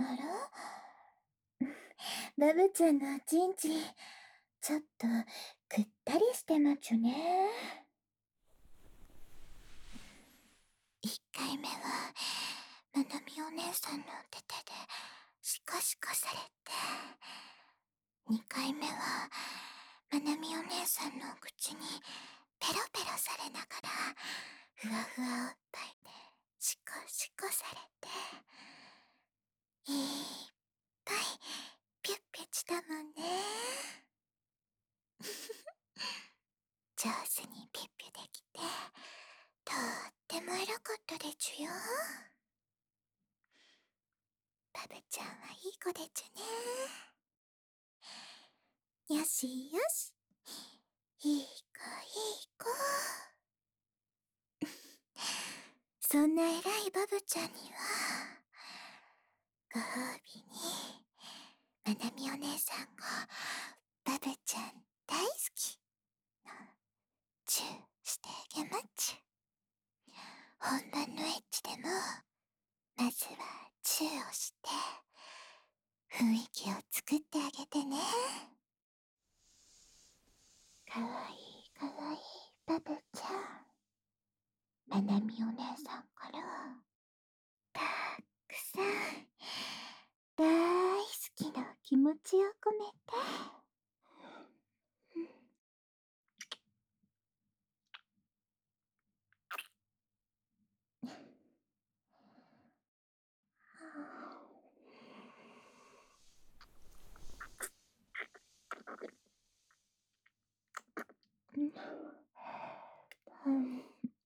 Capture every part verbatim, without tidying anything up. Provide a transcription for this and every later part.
らバブちゃんのおちんちん、ちょっとくったりしてまちゅね。一回目は、まなみお姉さんの手手でシコシコされて、二回目は、まなみお姉さんの口にペロペロされながら、ふわふわおっぱいでシコシコされて、いっぱいピュッピュしたもんね。上手にピュッピュできて、とっても偉かったでちゅよ。バブちゃんはいい子でちゅね。よしよし。いい子いい子。そんな偉いバブちゃんには、ご褒美に、まなみお姉さんがバブちゃん大好きのチューしてあげまちゅ。本番のエッチでも、まずはチューをして、雰囲気を作ってあげてね。かわいいかわいいバブちゃん。まなみお姉さんから、たくさん、大好きな気持ちを込めて、うん、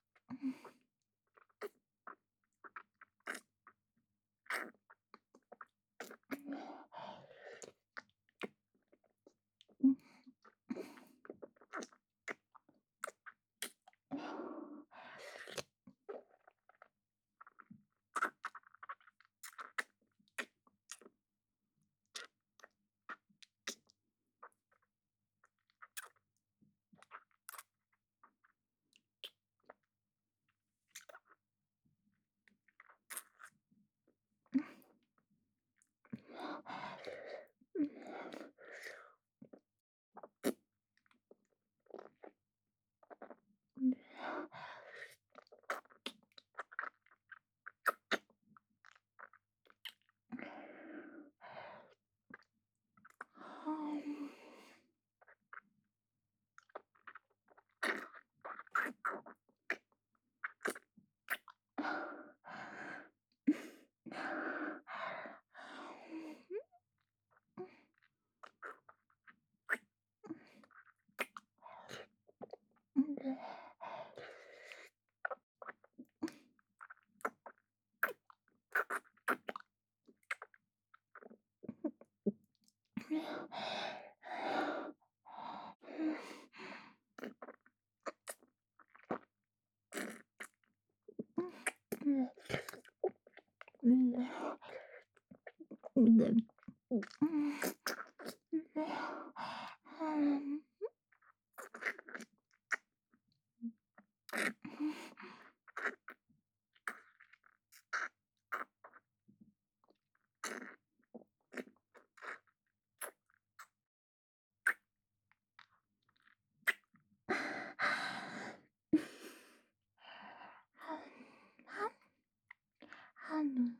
ハム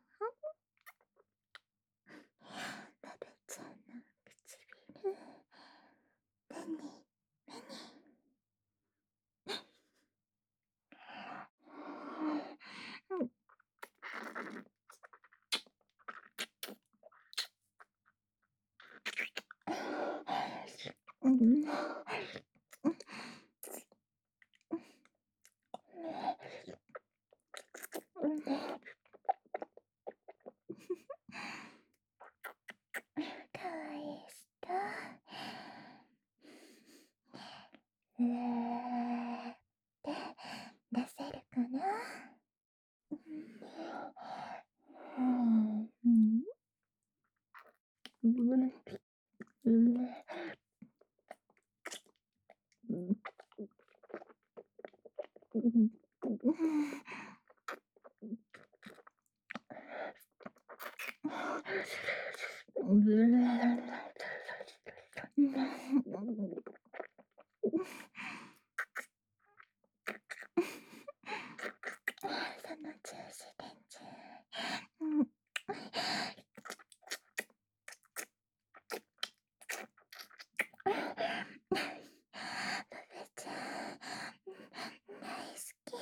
バブちゃんの唇、目に目に。うん、かわいい人。うーって出せるかな。うん、うん、うん、うん、うん、うん、 その中止でちゅ。うん。バブちゃん、大好き。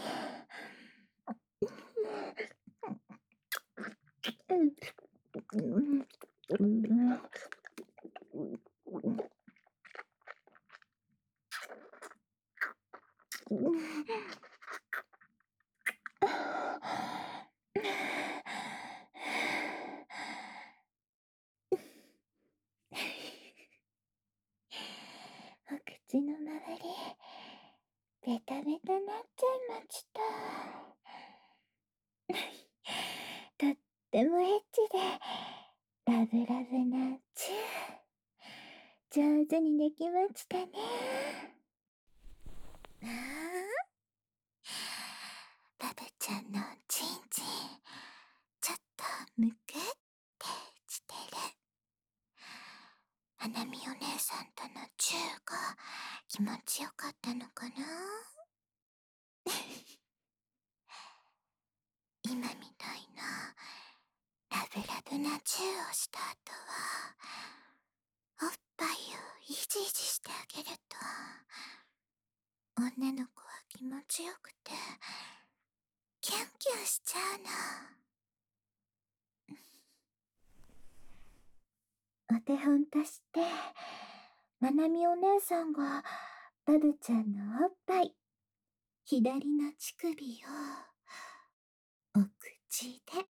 お口の周り、ベタベタなっちゃいました。とってもエッチで、ラブラブなチュー。上手にできましたね。ああ、バブちゃんのチンチン、ちょっとむくってしてる。花見お姉さんとのチューが気持ちよかったのかな。今みたいなラブラブなチューをした後は、おっぱいをイジイジしてあげると、女の子は気持ちよくて、キュンキュンしちゃうの。お手本として、まなみお姉さんがバブちゃんのおっぱい、左の乳首をお口で、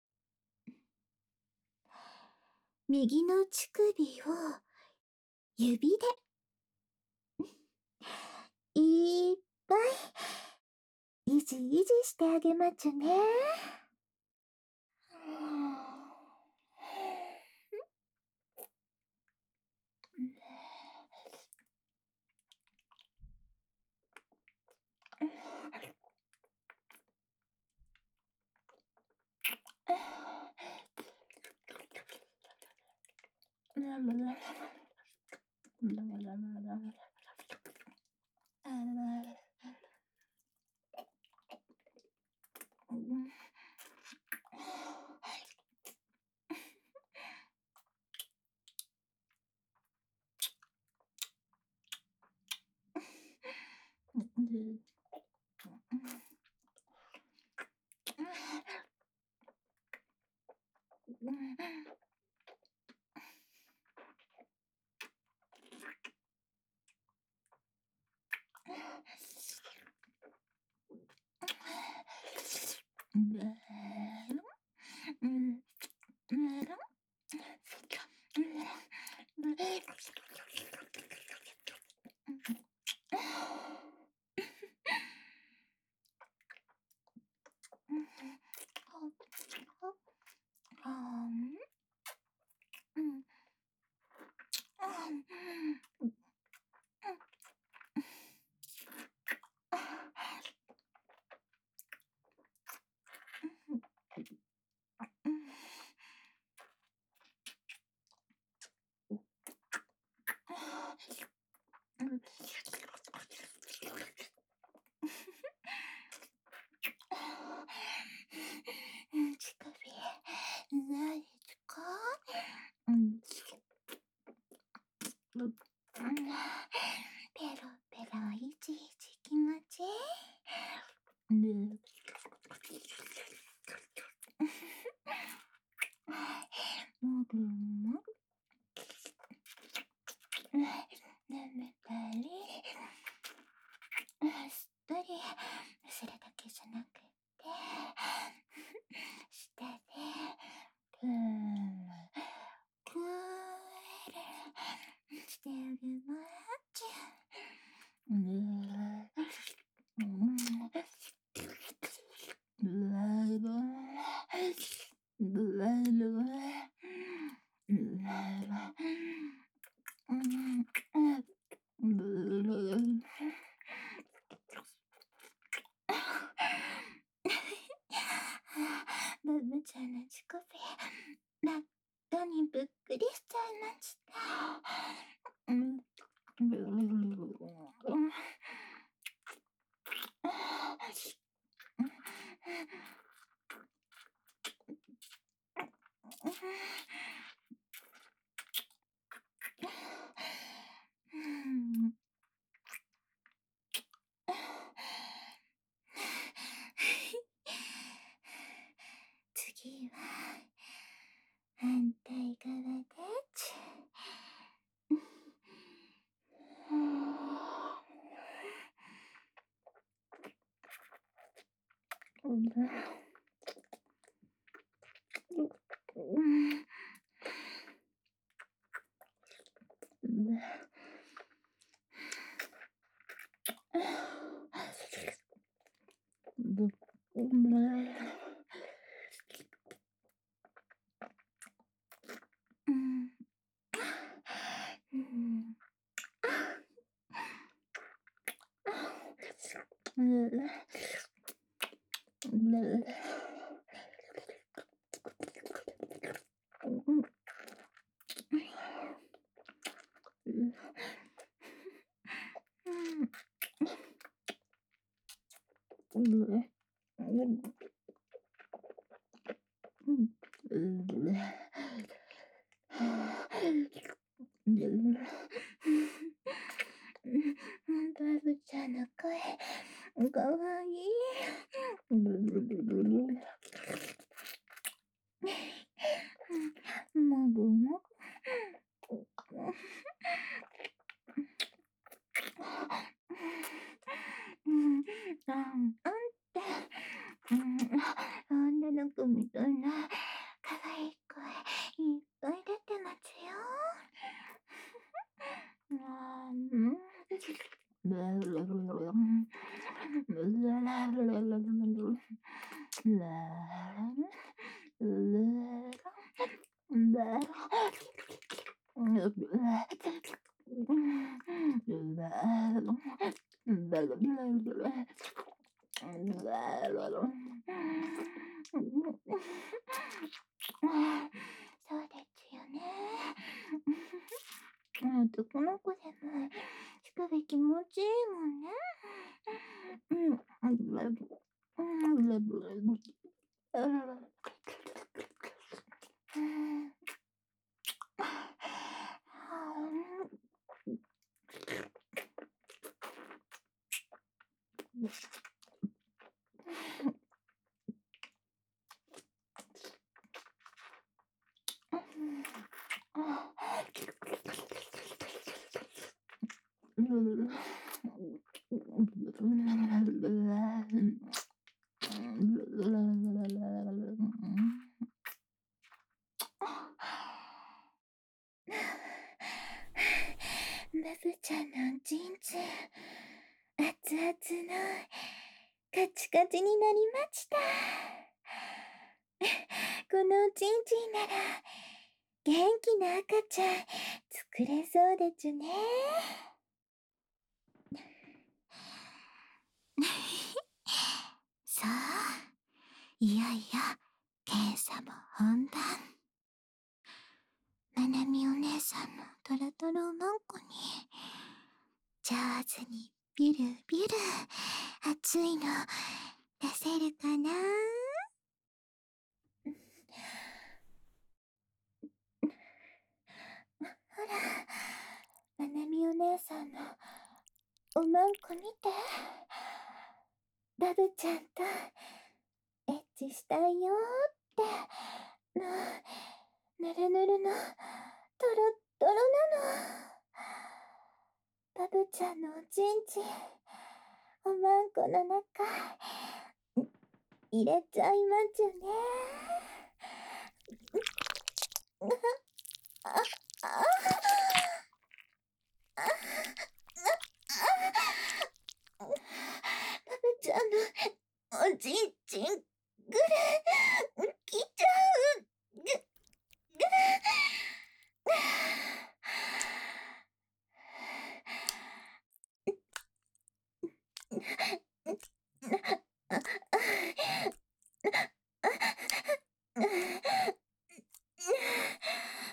右の乳首を指で、いっぱいイジイジしてあげまちゅね。乳首、ないですか？うん。ペロペロいちいち気持ちいい。ねもぐもぐ。なめたり、すっとり、それだけじゃなくて、舌で、くー、くーる、してあげまちゅ。うー、うん、うわうわ、うわうわ、うわうわ、うん、うわ。バブちゃんの乳首、真っことにぶっくりしちゃいました。うん。次は反対側でちバブちゃんの声かわいい。もぐもぐ。あんあんって女の子みたいな可愛い声いっぱい出てますよ。あんそうですよね。男の子でも乳首気持ちいいもんね。バブちゃんのおちんちん熱々のカチカチになりました。このおちんちんなら元気な赤ちゃん作れそうでちゅね。さあ、いよいよ検査も本番。まなみお姉さんのトロトロマンコに上手にビュルビュル熱いの出せるかな。ほら、まなみお姉さんのおまんこ見て。バブちゃんとエッチしたいよーってのぬるぬるのトロットロなの。バブちゃんのおちんちんおまんこの中入れちゃいまちゅね。あああバブちゃんのおちんちんぐるきちゃう。ぐぐ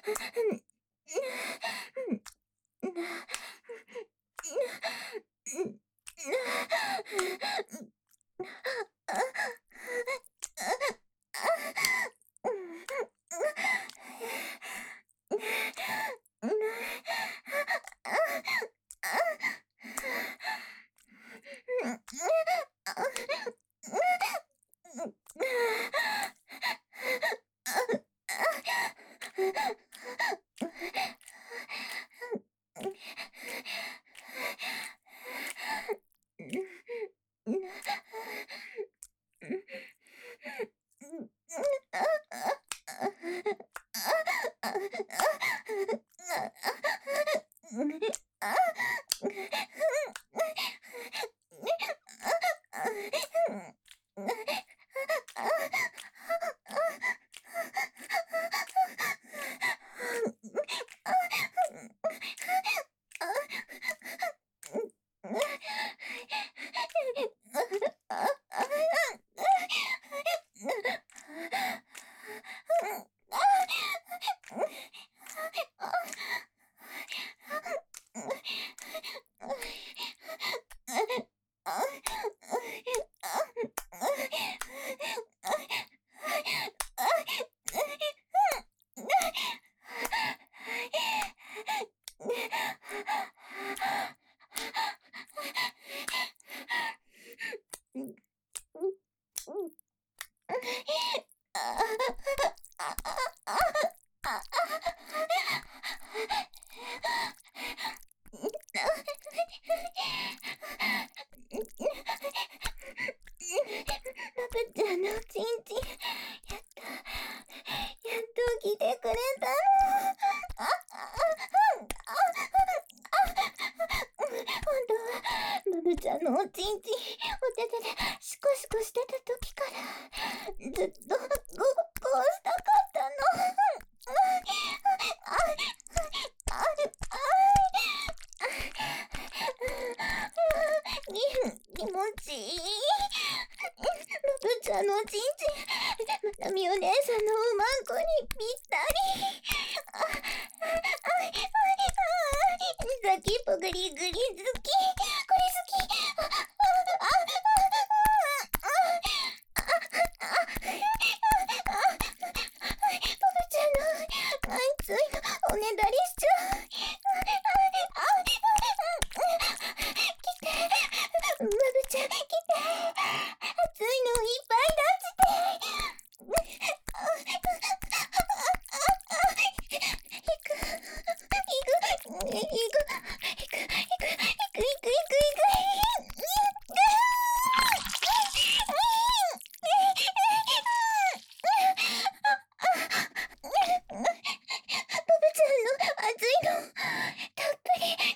ちゃんのちんちん、やっと、やっと来てくれたの。あ、あ、あ、あ、本当は、バブちゃんのおちんちん、お手手でシコシコしてた時から、ずっと、こ、こうしたかったの。あ、あ、あ、あ、気持ちいい。バブちゃんのおちんちん、まなみお姉さんのうまんこにぴったり。あ、あ、あ、ザキポグリグリ好き。これ好き。あ、あ、あ、あ、あ、あ、バブちゃんの熱いのおねだりしちゃう。あ、あ、来て、バブちゃん来て。熱いのいっぱい出して。行く、行く、行く、行く、行く、行く、行く、行く、行く、バブちゃんの熱いのたっぷり来て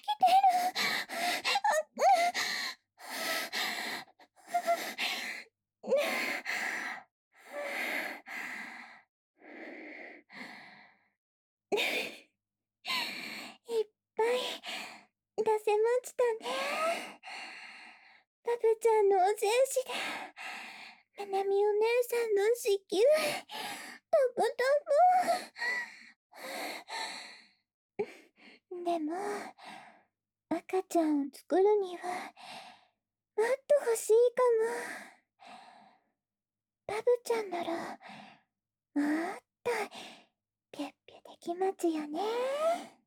る。いっぱい出せましたね。バブちゃんのお戦士で、まなみお姉さんの子宮、とぼとぼ。でも、赤ちゃんを作るには、もっと欲しいかも。バブちゃんなら、もっと、ぴゅっぴゅできますよね。